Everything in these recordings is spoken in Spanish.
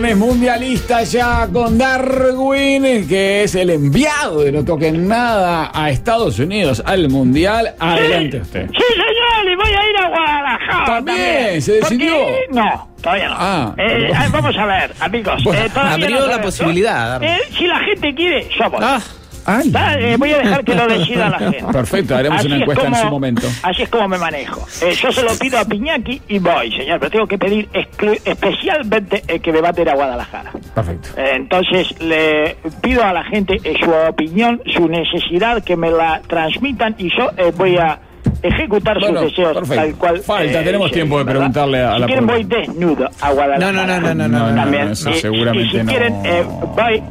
viernes mundialista ya con Darwin, que es el enviado de No Toquen Nada a Estados Unidos al mundial. Adelante usted. Sí, señor, y voy a ir a Guadalajara. También, ¿se decidió? No, todavía no. Vamos a ver, amigos. Bueno, abrió la posibilidad. Si la gente quiere, yo voy. Ay. Voy a dejar que lo decida la gente. Perfecto, haremos una encuesta en su momento. Así es como me manejo. Yo se lo pido a Piñaki y voy, señor, pero tengo que pedir especialmente que me va a ir a Guadalajara. Perfecto. Entonces le pido a la gente su opinión, su necesidad, que me la transmitan y yo voy a ejecutar sus deseos tal cual. Tenemos tiempo de preguntarle a la quieren voy desnudo a Guadalajara. No, también. Eso seguramente y si quieren voy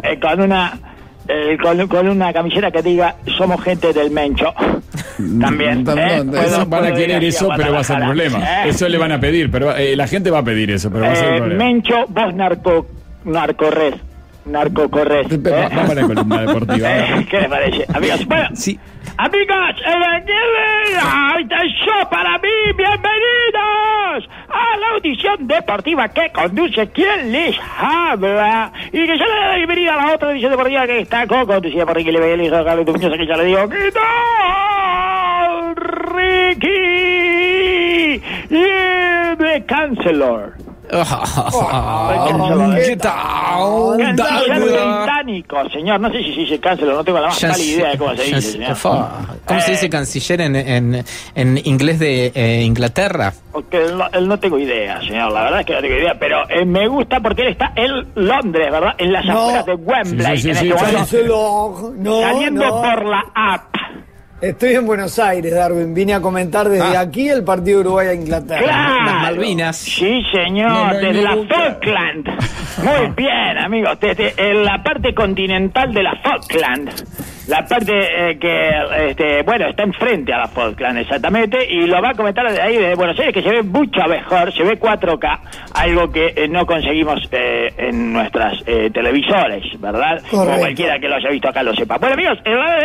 con una camiseta que diga somos gente del Mencho. También van a querer eso, pero va a ser problema. Eso le van a pedir, pero la gente va a pedir eso, pero va a ser problema. Mencho, vos narcocorres. Vamos a la columna deportiva. ¿Qué les parece? Amigos, bueno, sí. Amigos, este show para mí, bienvenidos a la audición deportiva que conduce quien les habla y que ya le da la bienvenida a la otra audición deportiva que está conducida por Ricky Lebel y Carlos Muñoz, que ya le digo, ¿qué tal, Ricky? Y The Counselor. ¿Qué tal? Canciller británico, señor. No sé si se dice canciller, no tengo la más pálida idea de cómo se dice, señor. ¿Cómo se dice canciller en inglés de Inglaterra? Porque no tengo idea, señor. La verdad es que no tengo idea, pero me gusta porque él está en Londres, ¿verdad? En las afueras de Wembley. Saliendo por la app. Estoy en Buenos Aires, Darwin. Vine a comentar desde aquí el partido Uruguay a Inglaterra. ¡Claro! Las Malvinas. Sí, señor, desde la Falkland. Muy bien, amigos. Desde la parte continental de la Falkland. La parte está enfrente a la Falkland, exactamente. Y lo va a comentar desde ahí, desde Buenos Aires, que se ve mucho mejor. Se ve 4K. Algo que no conseguimos en nuestras televisores, ¿verdad? Correcto. Como cualquiera que lo haya visto acá lo sepa. Bueno, amigos,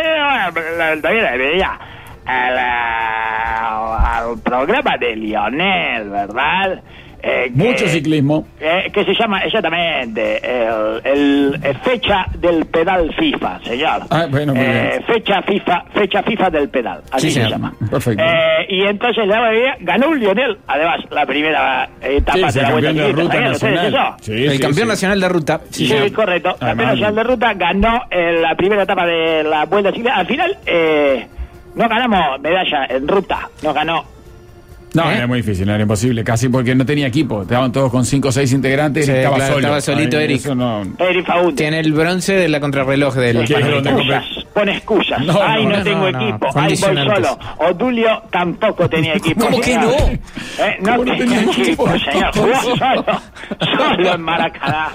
al programa de Lionel, ¿verdad? Mucho ciclismo. Que se llama exactamente el fecha del pedal FIFA, señor. Bueno, muy bien. Fecha FIFA del pedal, así se llama. Perfecto. Y entonces ganó Lionel, además, la primera etapa de la Vuelta de ruta nacional. El campeón nacional de ruta. Sí, correcto. Campeón nacional de ruta, ganó la primera etapa de la Vuelta Ciclista. Al final no ganamos medalla en ruta, no ganó. No, era muy difícil, era imposible, casi porque no tenía equipo. Estaban todos con 5 o 6 integrantes y estaba solo. Estaba solito Eric. Eric Fagundes. Tiene el bronce de la contrarreloj del Pone excusas. No tengo equipo. Voy solo. Odulio tampoco tenía equipo. ¿Cómo que no? No tenía equipo, señor. Jugó solo en Maracaná.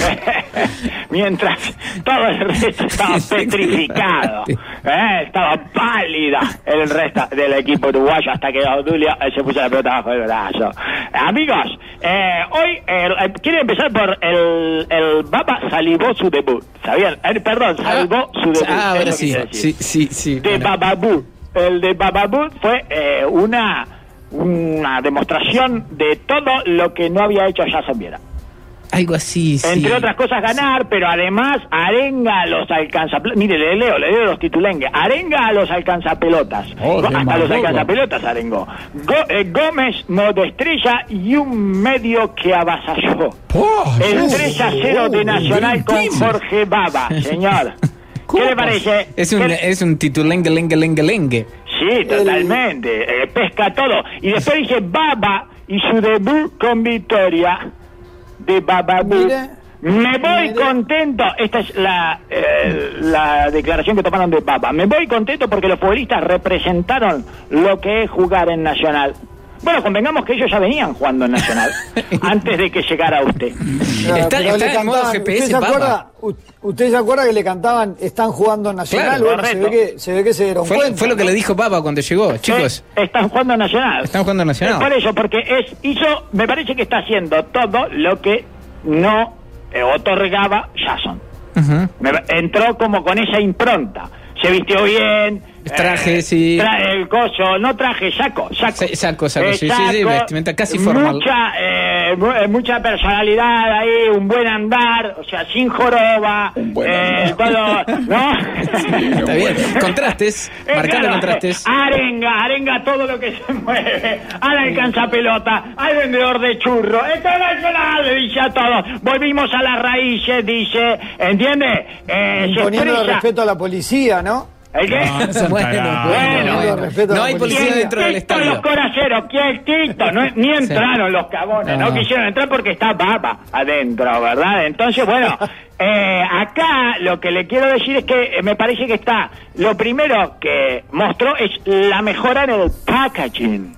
Mientras todo el resto estaba petrificado. Estaba pálida el resto del equipo uruguayo hasta que Odulio se puso la pelota bajo el brazo. Amigos, hoy quiero empezar por el Baba salivó su debut. ¿Sabían? Salvó su debut. Ahora sí. De Bababú. El de Bababú fue una demostración de todo lo que no había hecho Jason Viera. Algo así, sí. Entre otras cosas ganar, pero además arenga a los alcanzapelotas. Mire, le leo los titulengues. Arenga a los alcanzapelotas. Hasta los alcanzapelotas arengó. Gómez, modo estrella y un medio que avasalló. El 3-0 de Nacional con Jorge Baba, señor. ¿Qué le parece? Es un titulengue. Sí, totalmente. Pesca todo. Y después dice Baba y su debut con victoria de Bababú. Me voy contento. Esta es la declaración que tomaron de Baba. Me voy contento porque los futbolistas representaron lo que es jugar en Nacional. Bueno, convengamos que ellos ya venían jugando en Nacional antes de que llegara usted. Está en modo GPS, ¿Usted se acuerda que le cantaban están jugando en Nacional? Claro, bueno, se ve que se dieron cuenta. Fue lo que le dijo Baba cuando llegó, chicos. Están jugando en Nacional. Por eso, porque me parece que está haciendo todo lo que no otorgaba Jason. Entró como con esa impronta. se vistió bien. Traje, sí. El coso, no traje, saco. Sí, saco, sí, vestimenta casi formal. Mucha personalidad ahí, un buen andar, o sea, sin joroba. Un buen andar. Todo, ¿no? Sí, está bien. Contrastes, marcando claro, contrastes. Arenga todo lo que se mueve. Al alcanza pelota, al vendedor de churro. Internacional, le dice a todos. Volvimos a las raíces, dice, ¿entiende? Imponiendo respeto a la policía, ¿no? ¿El qué? No hay policía dentro del estadio. Los coraceros, quietito, ni entraron los cagones, no quisieron entrar porque está baba adentro, ¿verdad? Entonces, bueno, acá lo que le quiero decir es que me parece que está, lo primero que mostró es la mejora en el packaging.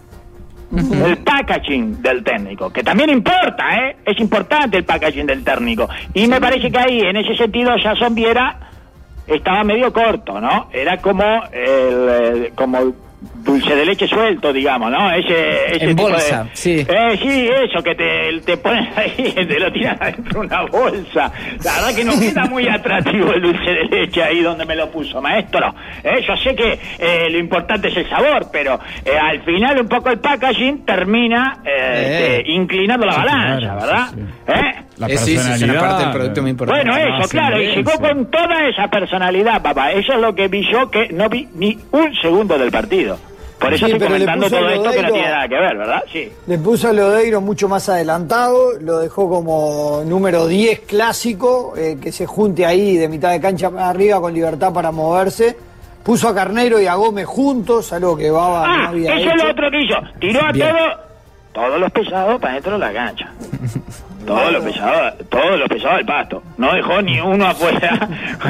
El packaging del técnico, que también importa, es importante el packaging del técnico. Y me parece que ahí, en ese sentido, Jason Viera estaba medio corto, ¿no? Era como como dulce de leche suelto, digamos, ¿no? Ese en tipo bolsa, sí. Sí, eso, que te pones ahí, te lo tiras adentro de una bolsa. La verdad que no queda muy atractivo el dulce de leche ahí donde me lo puso, maestro. Yo sé que lo importante es el sabor, pero al final un poco el packaging termina inclinando la balanza, claro, ¿verdad? Sí. La personalidad. Es una parte del producto muy importante. Bueno, eso, claro, y llegó con toda esa personalidad, papá. Eso es lo que vi yo, que no vi ni un segundo del partido. Por eso estoy comentando todo esto que no tiene nada que ver, ¿verdad? Sí. Le puso a Lodeiro mucho más adelantado, lo dejó como número 10 clásico, que se junte ahí de mitad de cancha para arriba con libertad para moverse. Puso a Carneiro y a Gómez juntos, algo que Baba no había hecho. Eso es lo otro que hizo. Tiró a todos los pesados para dentro de la cancha. Todos los pesados del Pasto. No dejó ni uno afuera.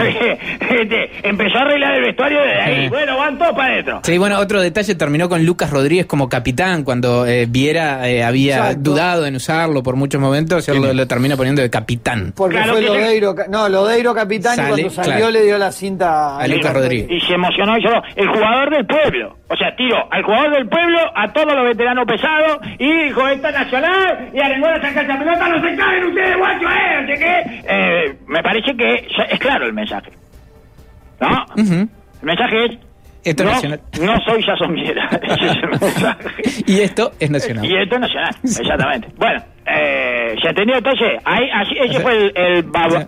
Empezó a arreglar el vestuario desde ahí. Bueno, van todos para adentro. Sí, bueno, otro detalle, terminó con Lucas Rodríguez como capitán, cuando Viera había dudado en usarlo por muchos momentos, él lo termina poniendo de capitán. Porque claro, fue Lodeiro capitán, y cuando salió le dio la cinta a Lucas Rodríguez. Y se emocionó y lloró. El jugador del pueblo. O sea, tiró al jugador del pueblo, a todos los veteranos pesados, y dijo, esta Nacional, y arengó la sacar esa pelota, no se caen ustedes, guacho, no sé qué. Me parece que es claro el mensaje. ¿No? El mensaje es, no soy Jason Viera. Ese es el mensaje. Y esto es Nacional. Y esto es Nacional, exactamente. Bueno, se entendió entonces. Ese fue el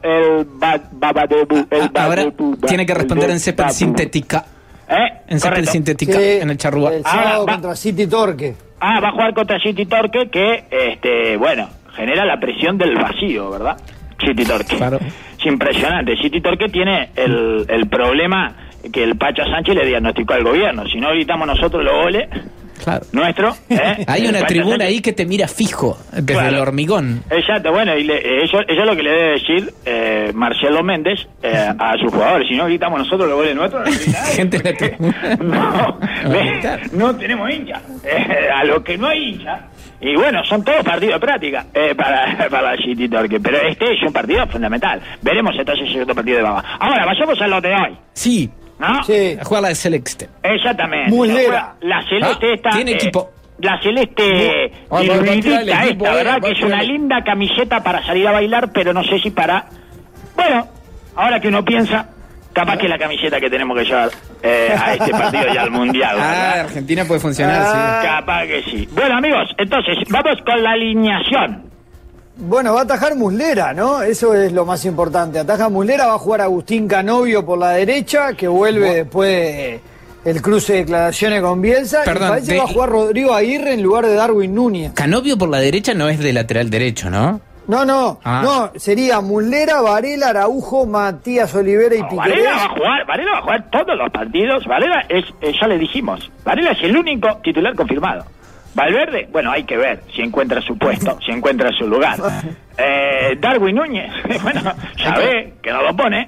ahora tiene que responder en césped sintética. En césped sintética, en el Charrúa. El sábado contra City Torque. Va a jugar contra City Torque, que, bueno, genera la presión del vacío, ¿verdad? City Torque. Claro. Es impresionante. City Torque tiene el problema que el Pacha Sánchez le diagnosticó al gobierno. Si no gritamos nosotros los goles, claro, nuestro. Hay una tribuna ahí que te mira fijo, desde el hormigón. Exacto, bueno, y eso es lo que le debe decir Marcelo Méndez a sus jugadores. Si no gritamos nosotros los goles nuestros, no grita nadie. Gente en la tribuna. No tenemos hincha. A lo que no hay hincha. Y bueno, son todos partidos de práctica para la City Torque, pero este es un partido fundamental. Veremos entonces el otro partido de Baba. Ahora, vayamos a lo de hoy. Sí. ¿No? Sí. A jugar la de Celeste. Exactamente. Muslera. La Celeste esta. Tiene equipo. La Celeste diluidita esta, ¿verdad? Que es una linda camiseta para salir a bailar, pero no sé si para... Bueno, ahora que uno piensa, capaz que es la camiseta que tenemos que llevar a este partido y al Mundial, ¿verdad? Argentina puede funcionar, sí. Capaz que sí. Bueno, amigos, entonces, vamos con la alineación. Bueno, va a atajar Muslera, ¿no? Eso es lo más importante. Ataja Muslera, va a jugar Agustín Canovio por la derecha, que vuelve después el cruce de declaraciones con Bielsa. Perdón, y parece que va a jugar Rodrigo Aguirre en lugar de Darwin Núñez. Canovio por la derecha no es de lateral derecho, ¿no? No, sería Muslera, Varela, Araujo, Matías Olivera y Piquerés. Varela va a jugar todos los partidos. Varela ya le dijimos, Varela es el único titular confirmado. Valverde, bueno, hay que ver si encuentra su puesto, si encuentra su lugar. Darwin Núñez, bueno, ya ve que no lo pone.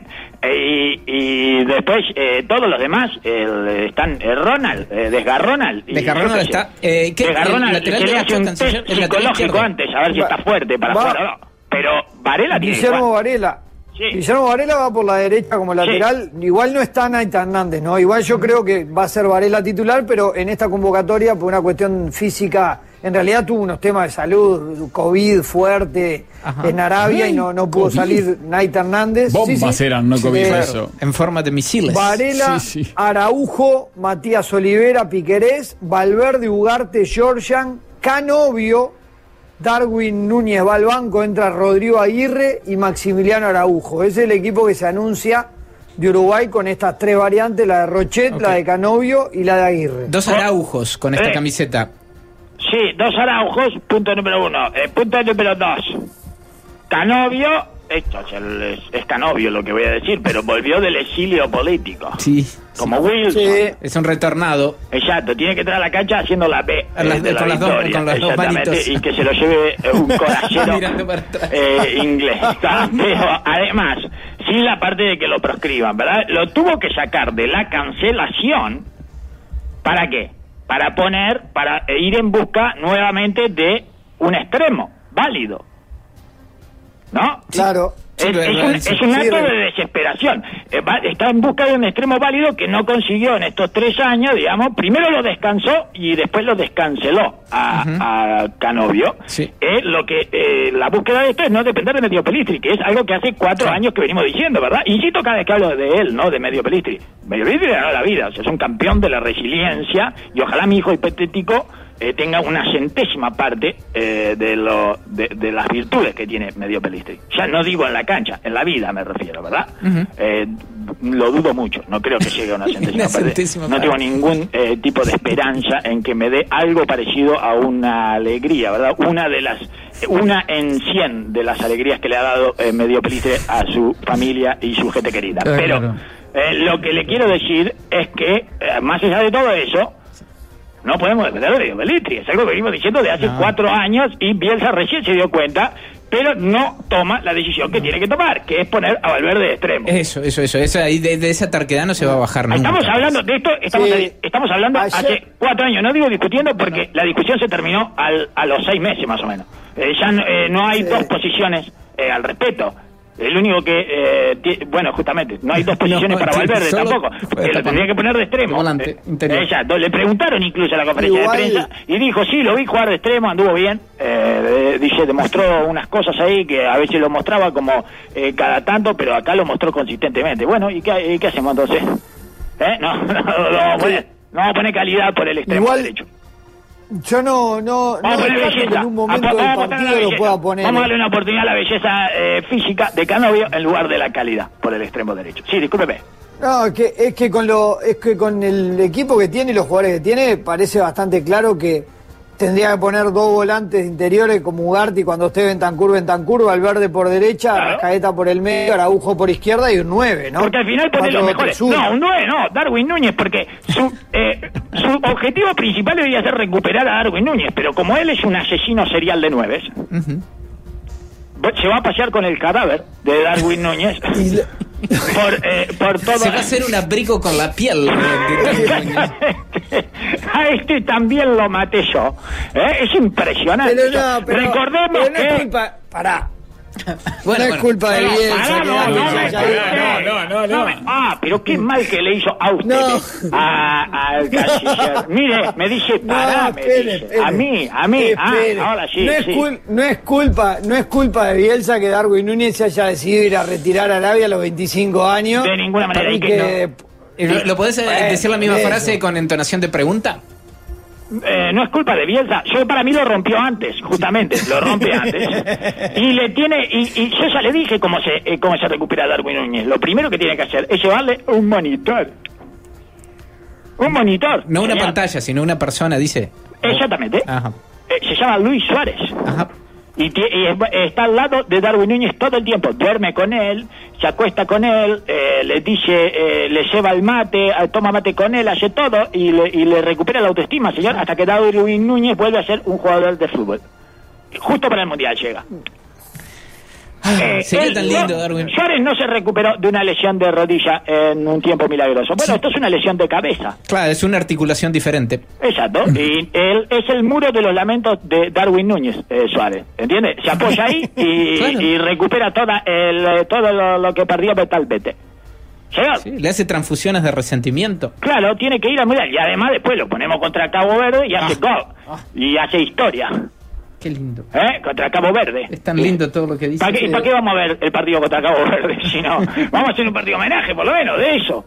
Y después todos los demás están Ronald, Desgarronal. Desgarronal está. Desgarronal se le hace un test psicológico antes, a ver si está fuerte para jugar o no. Pero Varela tiene Guillermo Varela. Sí. Guillermo Varela va por la derecha como lateral. Igual no está Naita Hernández, ¿no? Igual yo creo que va a ser Varela titular, pero en esta convocatoria, por una cuestión física, en realidad tuvo unos temas de salud, COVID fuerte en Arabia y no pudo salir Naita Hernández. Bombas eran, no COVID eso. En forma de misiles. Varela, Araujo, Matías Olivera, Piquerés, Valverde, Ugarte, Georgian, Canovio, Darwin Núñez va al banco, entra Rodrigo Aguirre y Maximiliano Araujo. Ese es el equipo que se anuncia de Uruguay con estas tres variantes, la de Rochet, la de Canovio y la de Aguirre. 2 Araujos con esta camiseta. Sí, 2 Araujos, punto número 1. Punto número 2. Canovio, esto es Canovio lo que voy a decir, pero volvió del exilio político. Sí. Como Wilson. Sí. Es un retornado. Exacto, tiene que entrar a la cancha haciendo la B Con las dos manitos. Y que se lo lleve un corajero Mirando para atrás. inglés. Pero además, sin la parte de que lo proscriban, ¿verdad? Lo tuvo que sacar de la cancelación. ¿Para qué? Para ir en busca nuevamente de un extremo válido, ¿no? Claro. Es un acto de desesperación. Está en busca de un extremo válido que no consiguió en estos 3 años, digamos. Primero lo descansó y después lo descanceló a Canovio. Sí. La búsqueda de esto es no depender de Medio Pelistri, que es algo que hace 4 años que venimos diciendo, ¿verdad? Insisto cada vez que hablo de él, ¿no? De Medio Pelistri. Medio Pelistri ganó la vida, o sea, es un campeón de la resiliencia y ojalá mi hijo hipotético tenga una centésima parte de las virtudes que tiene Medio Pelistri. Ya no digo en la cancha, en la vida me refiero, ¿verdad? Lo dudo mucho, no creo que llegue a una centésima parte. No tengo ningún tipo de esperanza en que me dé algo parecido a una alegría, ¿verdad? Una en 100 de las alegrías que le ha dado Medio Pelistri a su familia y su gente querida. Pero lo que le quiero decir es que, más allá de todo eso, no podemos depender de Medio Pelistri. Es algo que venimos diciendo de hace 4 años y Bielsa recién se dio cuenta, pero no toma la decisión que tiene que tomar, que es poner a Valverde de extremo. Eso. Ahí de esa terquedad no se va a bajar nunca. Estamos hablando de esto, estamos hablando hace 4 años. No digo discutiendo porque la discusión se terminó a los 6 meses más o menos. Ya no hay 2 posiciones al respecto. El único que, justamente, no hay 2 posiciones para Valverde tampoco, porque lo tendría que poner de extremo. Exacto, le preguntaron incluso en la conferencia de prensa y dijo, sí, lo vi jugar de extremo, anduvo bien, demostró unas cosas ahí que a veces lo mostraba como cada tanto, pero acá lo mostró consistentemente. Bueno, ¿y qué hacemos entonces? No vamos a poner calidad por el extremo derecho. Yo no descarto que en un momento del partido lo pueda poner. Vamos a darle una oportunidad a la belleza física de Canovio en lugar de la calidad por el extremo derecho. Sí, discúlpeme. No, es que con el equipo que tiene y los jugadores que tiene parece bastante claro que tendría que poner 2 volantes interiores como Ugarte cuando esté Bentancur, Valverde por derecha, claro. Rascaeta por el medio, Araujo por izquierda y un 9, ¿no? Porque al final pone los mejores. No, un 9 no, Darwin Núñez, porque su objetivo principal debería ser recuperar a Darwin Núñez, pero como él es un asesino serial de 9, se va a pasear con el cadáver de Darwin Núñez por todo. Se va a hacer un abrigo con la piel de Darwin Núñez. A este también lo maté yo. Es impresionante. Pero recordemos no es culpa. Pará. No es culpa de Bielsa. No. Pero qué mal que le hizo a usted al canciller. Mire, me dice, pará, a mí. Ahora sí. No es culpa de Bielsa que Darwin Núñez se haya decidido ir a retirar a Arabia a los 25 años. De ninguna manera. ¿Lo podés decir la misma frase con entonación de pregunta? No es culpa de Bielsa. Para mí lo rompió antes, justamente, lo rompe antes. Y yo ya le dije cómo se recupera Darwin Núñez. Lo primero que tiene que hacer es llevarle un monitor. Un monitor. No una pantalla, sino una persona, dice. Exactamente. Ajá. Se llama Luis Suárez. Ajá. Y está al lado de Darwin Núñez todo el tiempo, duerme con él, se acuesta con él, le dice, le lleva el mate, toma mate con él, hace todo y le recupera la autoestima, señor, hasta que Darwin Núñez vuelve a ser un jugador de fútbol. Justo para el Mundial llega. Sería tan lindo, Darwin. Suárez no se recuperó de una lesión de rodilla en un tiempo milagroso. Bueno, esto es una lesión de cabeza. Claro, es una articulación diferente. Exacto. Y él es el muro de los lamentos de Darwin Núñez, Suárez. ¿Entiendes? Se apoya ahí y, Claro. y recupera todo lo que perdió mentalmente. Señor. Sí, le hace transfusiones de resentimiento. Claro, tiene que ir al Mundial. Y además después lo ponemos contra Cabo Verde y hace gol. Y hace historia. Qué lindo. Contra Cabo Verde. Es tan lindo todo lo que dice. ¿Para qué vamos a ver el partido contra Cabo Verde? Si no, vamos a hacer un partido homenaje, por lo menos, de eso.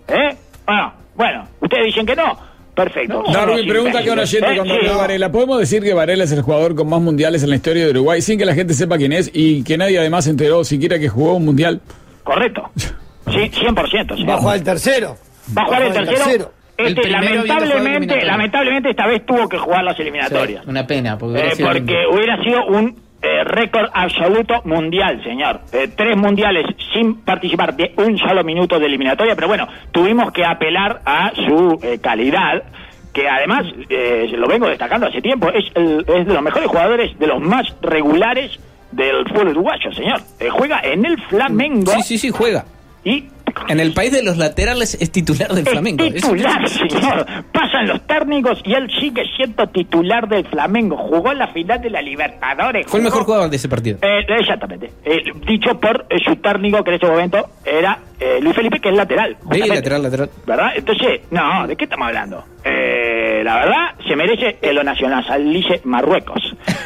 Bueno, ustedes dicen que no. Perfecto. Darwin, pregunta que un oyente con Daniel Varela. ¿Podemos decir que Varela es el jugador con más mundiales en la historia de Uruguay sin que la gente sepa quién es y que nadie además se enteró siquiera que jugó un mundial? Correcto. Sí, 100%. Señor. Va a jugar el tercero. Va a jugar el tercero. El primero Lamentablemente esta vez tuvo que jugar las eliminatorias. Sí, una pena. Porque hubiera sido un récord absoluto mundial, señor. 3 mundiales sin participar de un solo minuto de eliminatoria, pero bueno, tuvimos que apelar a su calidad, que además, lo vengo destacando hace tiempo, es de los mejores jugadores, de los más regulares del fútbol uruguayo, señor. Juega en el Flamengo. Sí, juega. Y en el país de los laterales es titular del Flamengo. Es titular, señor. Pasan los técnicos y él sigue siendo titular del Flamengo. Jugó en la final de la Libertadores. Fue el mejor jugador de ese partido. Exactamente. Dicho por su técnico, que en ese momento era Luis Felipe, que es lateral. Sí, lateral. ¿Verdad? Entonces, no, ¿de qué estamos hablando? La verdad, se merece que lo nacionalice Marruecos.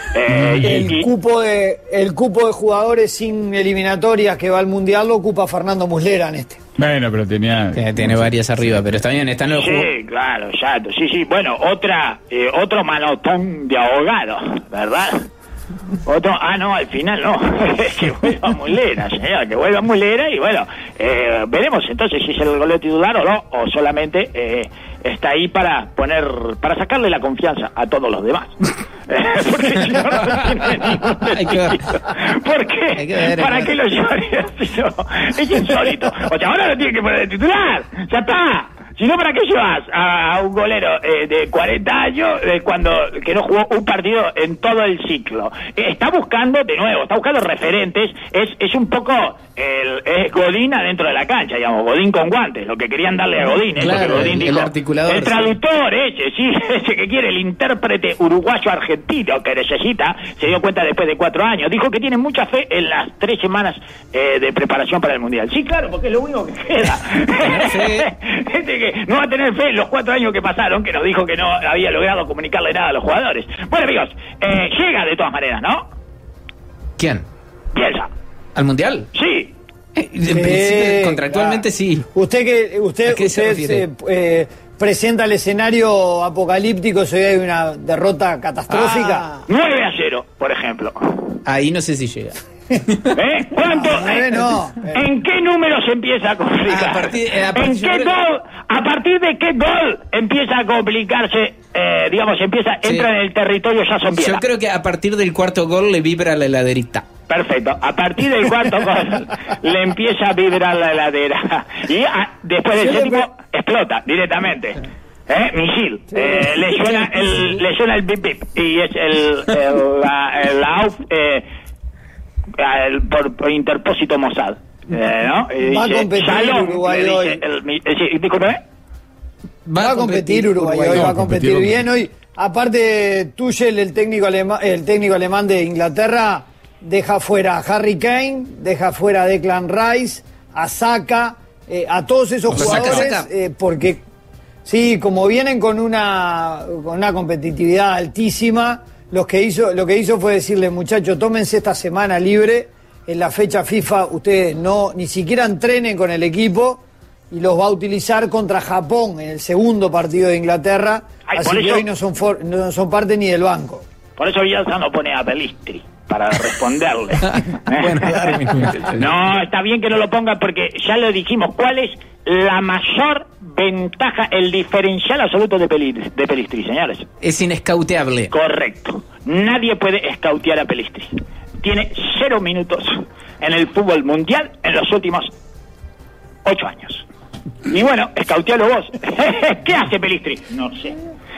El cupo de jugadores sin eliminatorias que va al Mundial lo ocupa Fernando Muslera en este. Bueno, pero tiene varias arriba, pero está bien, está en el juego. Sí, claro, exacto. Sí. Bueno, otro manotón de ahogado, ¿verdad? Otro, no, al final no. Que vuelva Muslera, señor, que vuelva Muslera y bueno, veremos entonces si es el goleo titular o no, o solamente está ahí para sacarle la confianza a todos los demás. Porque si no, no tiene ningún sentido. ¿Por qué? ¿Para qué lo llores? Es insólito. O sea, ahora lo tiene que poner de titular. Ya está. Si no, ¿para qué llevas a un golero de 40 años que no jugó un partido en todo el ciclo? Está buscando, de nuevo, referentes. Es un poco es Godín adentro de la cancha, digamos, Godín con guantes, lo que querían darle a Godín. Claro, Godín dijo, el articulador. El traductor ese que quiere, el intérprete uruguayo-argentino que necesita, se dio cuenta después de 4 años. Dijo que tiene mucha fe en las 3 semanas de preparación para el Mundial. Sí, claro, porque es lo único que queda. Que no va a tener fe en los 4 años que pasaron, que nos dijo que no había logrado comunicarle nada a los jugadores. Bueno, amigos, llega de todas maneras, ¿no? ¿Quién? Bielsa. ¿Al Mundial? Sí. Contractualmente sí. Usted presenta el escenario apocalíptico si hay una derrota catastrófica. 9-0, por ejemplo. Ahí no sé si llega. ¿Cuánto? ¿En qué número se empieza a complicar? ¿A partir de qué gol empieza a complicarse? Entra en el territorio Jason Viera. Yo creo que a partir del 4º gol le vibra la heladerita. Perfecto. A partir del 4º gol le empieza a vibrar la heladera. Y después del 7º explota directamente. Misil. Le suena el pip pip. Y es por interpósito Mossad, ¿no? Va a competir Uruguay hoy. Discúlpeme. Va a competir Uruguay hoy, va a competir bien hoy. Aparte, Tuchel, el técnico alemán de Inglaterra, deja fuera a Harry Kane, deja fuera a Declan Rice, a Saka, a todos esos jugadores, porque sí, como vienen con una competitividad altísima. Lo que hizo fue decirle, muchachos, tómense esta semana libre, en la fecha FIFA ustedes ni siquiera entrenen con el equipo y los va a utilizar contra Japón en el segundo partido de Inglaterra, así que hoy no son parte ni del banco. Por eso Bielsa no pone a Pelistri para responderle. No, está bien que no lo ponga porque ya lo dijimos, ¿cuál es la mayor ventaja, el diferencial absoluto de Pelistri, señores? Es inescauteable. Correcto. Nadie puede escautear a Pelistri. Tiene 0 minutos en el fútbol mundial en los últimos 8 años. Y bueno, escautealo vos. ¿Qué hace Pelistri? No sé.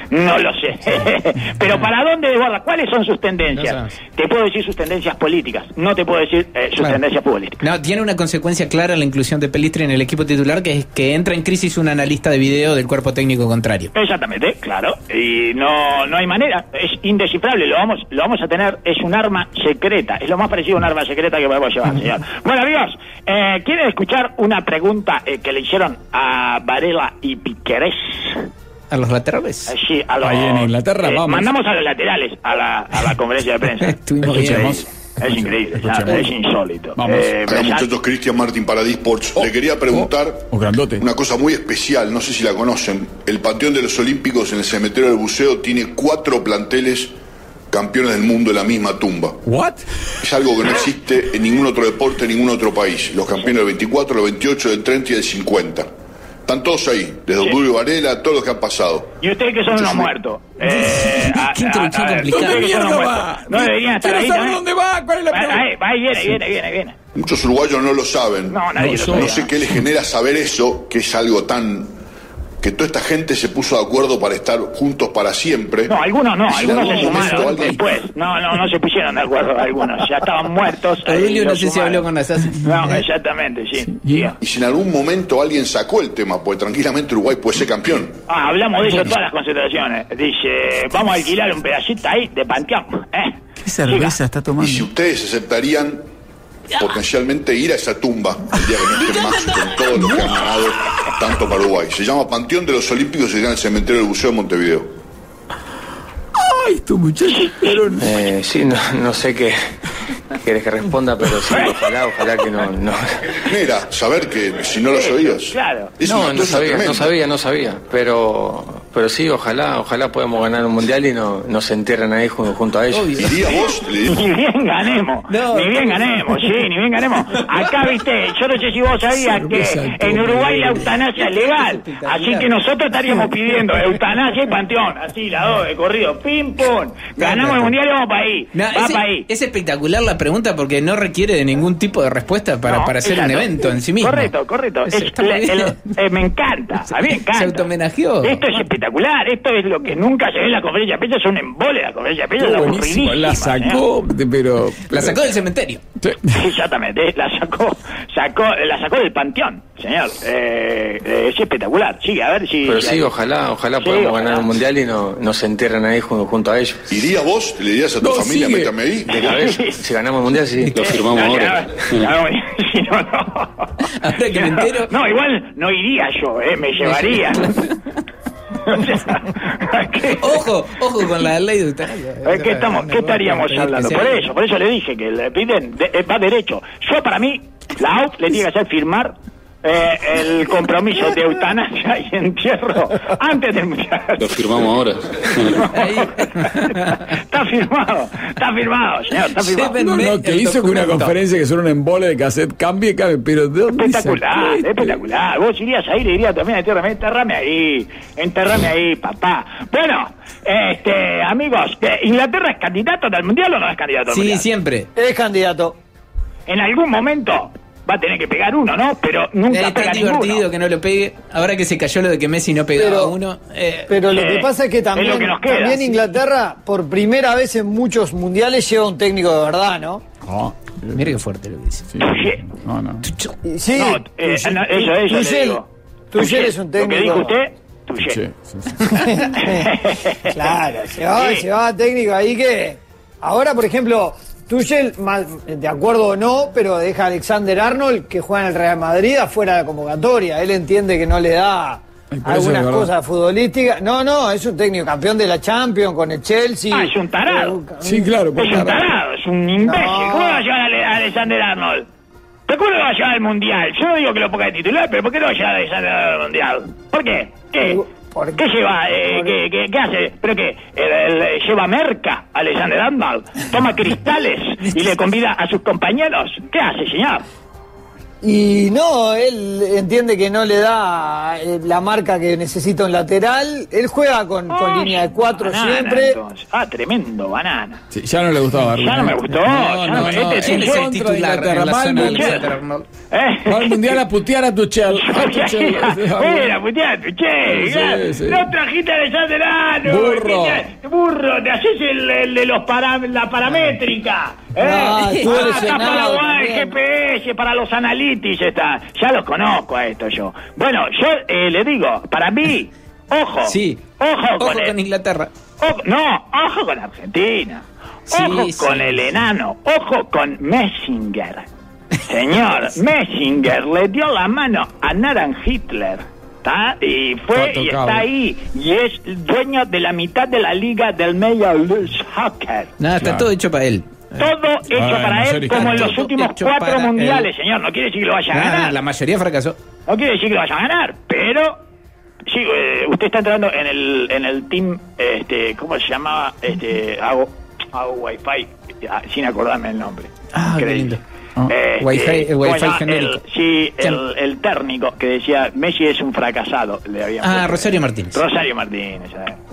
No lo sé. Pero ¿para dónde desborda? ¿Cuáles son sus tendencias? No te puedo decir sus tendencias políticas, no te puedo decir sus tendencias futbolísticas. No, tiene una consecuencia clara la inclusión de Pelistri en el equipo titular, que es que entra en crisis un analista de video del cuerpo técnico contrario. Exactamente, claro. Y no hay manera, es indescifrable, lo vamos a tener, es un arma secreta, es lo más parecido a un arma secreta que podemos llevar, señor. Bueno, amigos, ¿quieren escuchar una pregunta que le hicieron a Varela y Piquerés? ¿A los laterales? Sí, a los, ahí en Inglaterra, vamos. Mandamos a los laterales a la conferencia de prensa. Estuvimos bien. Es increíble, es insólito. Vamos. Hola muchachos, Cristian Martín para D-Sports. Le quería preguntar una cosa muy especial, no sé si la conocen. El Panteón de los Olímpicos en el Cementerio del Buceo tiene 4 planteles campeones del mundo en la misma tumba. ¿What? Es algo que no existe en ningún otro deporte, en ningún otro país. Los campeones del 24, del 28, del 30 y del 50. Están todos ahí, desde Obdulio Varela, todos los que han pasado. ¿Y ustedes que son unos muertos? Qué introducción complicada. ¿Dónde mierda va? No deberían estar ahí. ¿Quiero saber dónde va? ¿Cuál es la pregunta? Ahí viene. Muchos uruguayos no lo saben. No, nadie lo sabe. No sé qué les genera saber eso, que es algo tan... que toda esta gente se puso de acuerdo para estar juntos para siempre. No, algunos no, Si algunos en se algún momento sumaron alguien- después. No se pusieron de acuerdo algunos, ya estaban muertos. Obdulio lo no sé si sumaron. habló con Assassin. No, exactamente, sí. Diga. Y si en algún momento alguien sacó el tema, pues tranquilamente Uruguay puede ser campeón. Hablamos de eso en todas las concentraciones. Dice, vamos a alquilar un pedacito ahí de panteón. ¿Qué cerveza Siga. está Y tomando? si ustedes aceptarían potencialmente ir a esa tumba el día que no estén más con todo lo que han ganado tanto para Uruguay. Se llama Panteón de los Olímpicos y se llama el Cementerio del Buceo de Montevideo. Ay, estos muchachos. Sí, no sé qué quieres que responda, pero sí, ojalá que no. Mira, saber que si no lo sabías. Claro. Es una No cosa tremenda. sabía, pero sí, ojalá podamos ganar un mundial y no se entierren ahí junto a ellos. Obvio. ¿Iría vos? Ni bien ganemos, No, ni bien ganemos, sí, ni bien ganemos. Acá, viste, yo no sé si vos sabías que en Uruguay la eutanasia es legal, así que nosotros estaríamos pidiendo eutanasia y panteón, así, las dos de corrido, pim, pum, ganamos el mundial y vamos para ahí, No, va para ahí. es espectacular la pregunta porque no requiere de ningún tipo de respuesta para hacer un exacto. evento en sí mismo. Correcto. Está muy bien. Me encanta, a mí me encanta. Se autohomenajeó. Esto es espectacular, esto es lo que nunca se ve en la conferencia de prensa, es un embole la conferencia de prensa, Estuvo es buenísimo. aburridísima, La sacó, pero... La sacó del cementerio. Sí. Exactamente, la sacó del panteón, señor. Es espectacular. Sí, a ver si... Pero sí, ojalá podamos ganar un mundial y no se entierren ahí junto a ellos. ¿Iría vos? ¿Le dirías a tu No, familia, sigue. métame ahí? De cabeza, si ganamos el mundial, sí. Lo firmamos ahora. Si no. Ahora que me entero. No, igual no iría yo, me llevaría. O sea, ¿qué? Ojo con la ley de eutanasia. ¿Qué estaríamos hablando? Por eso le dije que el piden va derecho. Yo, para mí, la AUF le tiene que hacer firmar el compromiso de eutanasia y entierro antes del mundial. Lo firmamos ahora. Está firmado, señor, está firmado. No, que hizo que una conferencia que son un embole de cassette cambie, pero ¿de dónde Espectacular, sacó esto? espectacular. Vos irías ahí, le dirías también a enterrame ahí, papá. Bueno, amigos, ¿Inglaterra es candidato al mundial o no es candidato al Sí, mundial? siempre. Es candidato. En algún momento va a tener que pegar uno, ¿no? Pero nunca Es pega tan divertido ninguno. que no lo pegue. Ahora que se cayó lo de que Messi no pegaba Pero- uno. Pero lo que pasa es que es también, lo que nos queda, también sí. Inglaterra, por primera vez en muchos mundiales, lleva un técnico de verdad, ¿no? No, Mira qué fuerte lo que dice. sí. Sí. No. Y sí, No, eso le digo. Tuchel es un técnico. Lo que dijo usted, Tuchel. Sí. Claro, Sí. llevaba técnico ahí que... Ahora, por ejemplo, Tuchel, de acuerdo o no, pero deja a Alexander Arnold, que juega en el Real Madrid, afuera de la convocatoria. Él entiende que no le da Ay, pero eso algunas es verdad. cosas futbolísticas. No, es un técnico campeón de la Champions con el Chelsea. Es un tarado. Sí, claro. Es un tarado, es un imbécil. No. ¿Cómo va a llevar a Alexander Arnold? ¿Te acuerdas que va a llevar al Mundial? Yo no digo que lo ponga de titular, pero ¿por qué no va a llevar a Alexander Arnold al Mundial? ¿Por qué? ¿Qué lleva? ¿Qué hace? ¿Pero qué? ¿Lleva merca a Alexander Arnold? ¿Toma cristales y le convida a sus compañeros? ¿Qué hace, señor? Y no, él entiende que no le da la marca que necesita un lateral. Él juega con línea de 4 banana, siempre. Entonces. Tremendo, banana. Sí, ya no le gustaba Darwin. Ya no me gustó. No, Él es el titular en la zona del centro. Va al mundial a putear a Tuchel. Mira, putear a Tuchel. Sí. No trajiste a Alexander Burro, te haces el de la paramétrica. Estuvo Está lesionado para el también. GPS, para los analytics está. Ya los conozco a esto yo. Bueno, yo le digo, para mí, ojo. Sí. Ojo con Inglaterra. Ojo con Argentina. Ojo con el enano. Ojo con Messinger. Señor, Messinger le dio la mano a Naran Hitler. ¿Tá? Y fue y está ahí. Y es dueño de la mitad de la liga del Major League Soccer. Nada, está todo hecho para él. Todo hecho para él, como en los últimos 4 mundiales, señor. No quiere decir que lo vaya a ganar. La mayoría fracasó. No quiere decir que lo vaya a ganar, pero sí, usted está entrando en el team, ¿cómo se llamaba? Hago Wi-Fi, sin acordarme el nombre. Qué lindo. Wi-Fi genérico. El técnico que decía Messi es un fracasado. Le habían Rosario Martínez. Rosario Martínez.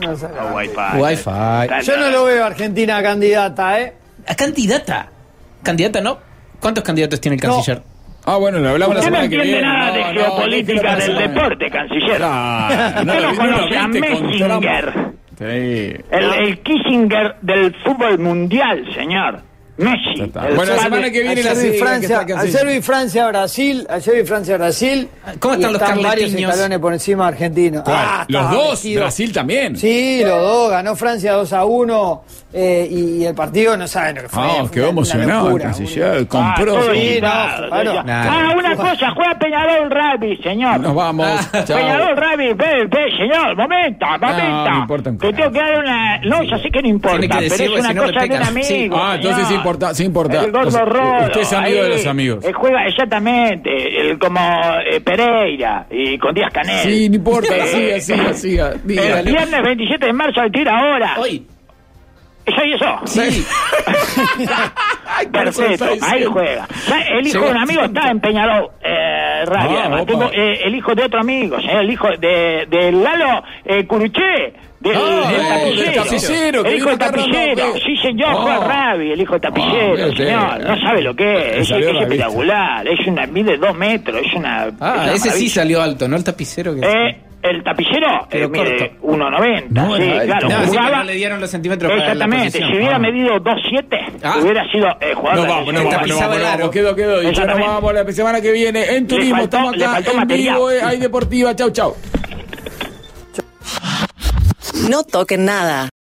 Wi-Fi. Yo no lo veo Argentina candidata, ¿Candidata? ¿Candidata no? ¿Cuántos candidatos tiene el canciller? Bueno, lo hablamos la Usted no semana que entiende viene. nada de geopolítica del deporte, canciller. Usted no conoce a Messinger. El Kissinger del fútbol mundial, señor. Messi. Bueno, la semana que viene Ayer vi Francia-Brasil. ¿Cómo están los varios carletiños? escalones por encima de Argentina. Los dos, Brasil también. Sí, los dos. Ganó Francia 2-1 y el partido no saben lo que fue. Quedó emocionado el canciller. Compró. Una cosa, juega Peñarol Rugby, señor. Nos vamos. Peñarol Rugby, señor, momento. No importa un que tengo que dar una... No, ya sé que no importa, pero es una cosa de un amigo. Entonces sí importa. El gordo Rodo. Usted es amigo de los amigos. Juega exactamente, como Pereira y con Díaz Canel. Sí, no importa, siga. El viernes 27 de marzo al tiro ahora. Hoy. Eso. Sí. Perfecto, ahí juega. El hijo de un amigo está en Peñarol Radio. Tengo el hijo de otro amigo, el hijo de Lalo Curuché. Del tapicero. El hijo del tapicero. Sí, señor, juega Rabi, el hijo del tapicero, señor. No sabe lo que es. Es espectacular. Es una mide 2 metros. Es una. Ese sí salió alto, ¿no? El tapicero que. El tapicero mide 1,90. Sí, claro. Jugaba, no le dieron los centímetros para exactamente. Si hubiera medido 2,7, hubiera sido jugador. No vamos. Quedó. Y ya nos vamos la semana que viene en turismo. Estamos acá en vivo. Hay deportiva. Chau. No toquen nada.